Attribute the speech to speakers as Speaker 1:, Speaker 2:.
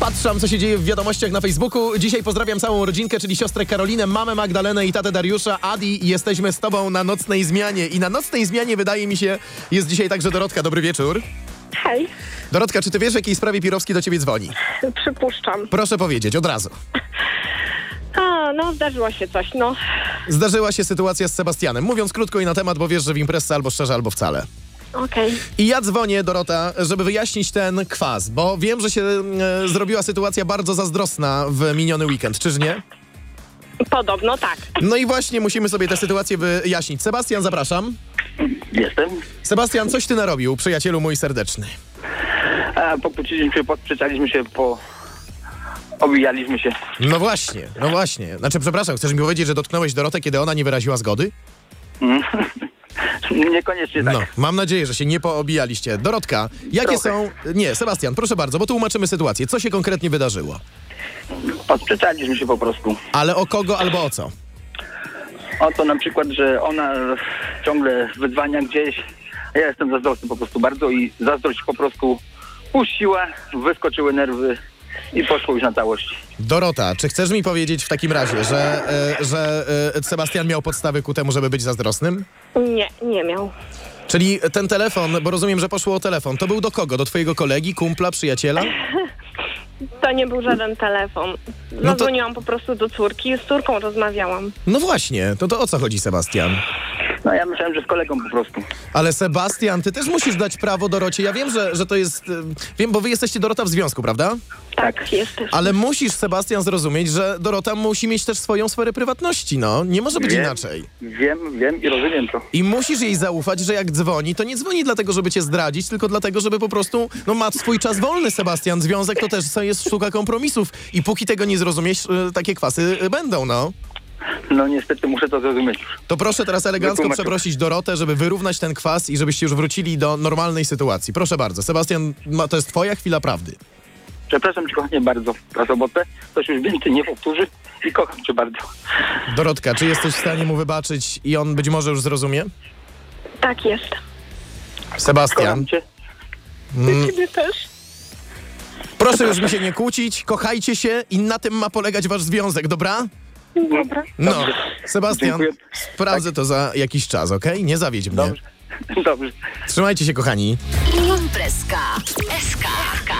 Speaker 1: Patrzam, co się dzieje w wiadomościach na Facebooku. Dzisiaj pozdrawiam całą rodzinkę, czyli siostrę Karolinę, mamę Magdalenę i tatę Dariusza. Adi, jesteśmy z tobą na nocnej zmianie. I na nocnej zmianie, wydaje mi się, jest dzisiaj także Dorotka. Dobry wieczór.
Speaker 2: Hej,
Speaker 1: Dorotka, czy ty wiesz, w jakiej sprawie Pirowski do ciebie dzwoni?
Speaker 2: przypuszczam.
Speaker 1: Proszę powiedzieć, od razu.
Speaker 2: No zdarzyło się coś, no.
Speaker 1: Zdarzyła się sytuacja z Sebastianem. Mówiąc krótko i na temat, bo wiesz, że w imprezce albo szczerze, albo wcale.
Speaker 2: Okej.
Speaker 1: I ja dzwonię, Dorota, żeby wyjaśnić ten kwas, bo wiem, że się zrobiła sytuacja bardzo zazdrosna w miniony weekend, czyż nie?
Speaker 2: Podobno tak.
Speaker 1: No i właśnie musimy sobie tę sytuację wyjaśnić. Sebastian, zapraszam.
Speaker 3: Jestem.
Speaker 1: Sebastian, coś ty narobił, przyjacielu mój serdeczny.
Speaker 3: Pokłóciliśmy się, podprzeczaliśmy się, obijaliśmy się.
Speaker 1: No właśnie. Znaczy, przepraszam, chcesz mi powiedzieć, że dotknąłeś Dorotę, kiedy ona nie wyraziła zgody?
Speaker 3: Niekoniecznie tak.
Speaker 1: No, mam nadzieję, że się nie poobijaliście. Dorotka, jakie są... Nie, Sebastian, proszę bardzo, bo tłumaczymy sytuację. Co się konkretnie wydarzyło?
Speaker 3: Podprzeczaliśmy się po prostu.
Speaker 1: Ale o kogo albo o co?
Speaker 3: O to na przykład, że ona ciągle wydzwania gdzieś, a ja jestem zazdrosny po prostu bardzo i zazdrość po prostu puściła, wyskoczyły nerwy i poszło już na całość.
Speaker 1: Dorota, czy chcesz mi powiedzieć w takim razie, że Sebastian miał podstawy ku temu, żeby być zazdrosnym?
Speaker 2: Nie miał.
Speaker 1: Czyli ten telefon, bo rozumiem, że poszło o telefon, to był do kogo? Do twojego kolegi, kumpla, przyjaciela?
Speaker 2: To nie był żaden telefon.
Speaker 1: No to-
Speaker 2: Zadzwoniłam po prostu do córki, z córką rozmawiałam.
Speaker 1: No właśnie, to o co chodzi, Sebastian?
Speaker 3: No ja myślałem, że z kolegą po prostu.
Speaker 1: Ale Sebastian, ty też musisz dać prawo Dorocie. Ja wiem, że to jest... Wiem, bo wy jesteście, Dorota, w związku, prawda?
Speaker 2: Tak, jesteś.
Speaker 1: Ale musisz, Sebastian, zrozumieć, że Dorota musi mieć też swoją sferę prywatności, no. Nie może być inaczej.
Speaker 3: Wiem i rozumiem to.
Speaker 1: I musisz jej zaufać, że jak dzwoni, to nie dzwoni dlatego, żeby cię zdradzić, tylko dlatego, żeby po prostu, no, ma swój czas wolny, Sebastian. Związek to też jest sztuka kompromisów. I póki tego nie zrozumiesz, takie kwasy będą, no.
Speaker 3: No niestety muszę to zrozumieć już.
Speaker 1: To proszę teraz elegancko
Speaker 3: Wytłumaczył.
Speaker 1: przeprosić Dorotę, żeby wyrównać ten kwas i żebyście już wrócili do normalnej sytuacji. Proszę bardzo. Sebastian, to jest twoja chwila prawdy.
Speaker 3: Przepraszam cię kochanie bardzo za sobotę. To się już więcej nie powtórzy i kocham cię bardzo.
Speaker 1: Dorotka, czy jesteś w stanie mu wybaczyć i on być może już zrozumie?
Speaker 2: Tak jest.
Speaker 1: Sebastian,
Speaker 3: Kocham cię.
Speaker 2: Ciebie też.
Speaker 1: proszę już mi się nie kłócić, kochajcie się i na tym ma polegać wasz związek, dobra?
Speaker 2: Dobra.
Speaker 1: No, Sebastian,
Speaker 3: Dziękuję.
Speaker 1: sprawdzę to za jakiś czas, okej? Nie zawiedź mnie.
Speaker 3: Dobrze.
Speaker 1: Trzymajcie się, kochani.
Speaker 4: Impreska SK.